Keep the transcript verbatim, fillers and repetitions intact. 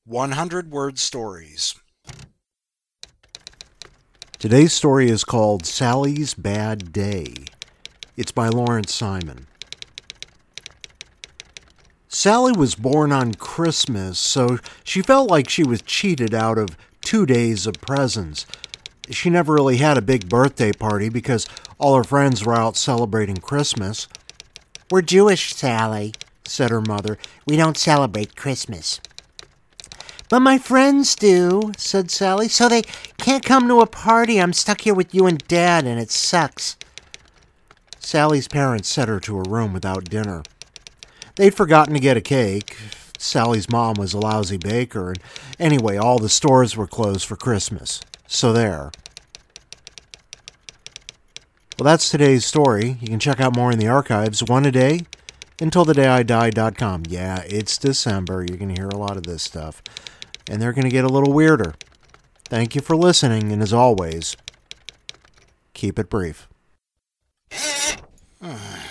one hundred word stories. Today's story is called Sally's Bad Day. It's by Lawrence Simon. Sally was born on Christmas, so she felt like she was cheated out of two days of presents. She never really had a big birthday party because all her friends were out celebrating Christmas. "We're Jewish, Sally," said her mother. "We don't celebrate Christmas." "But my friends do," said Sally, "so they can't come to a party. I'm stuck here with you and Dad, and it sucks." Sally's parents sent her to her room without dinner. They'd forgotten to get a cake. Sally's mom was a lousy baker, and anyway, all the stores were closed for Christmas. So there. Well, that's today's story. You can check out more in the archives, one a day, until the day I die dot com. Yeah, it's December. You're going to hear a lot of this stuff. And they're going to get a little weirder. Thank you for listening, and as always, keep it brief.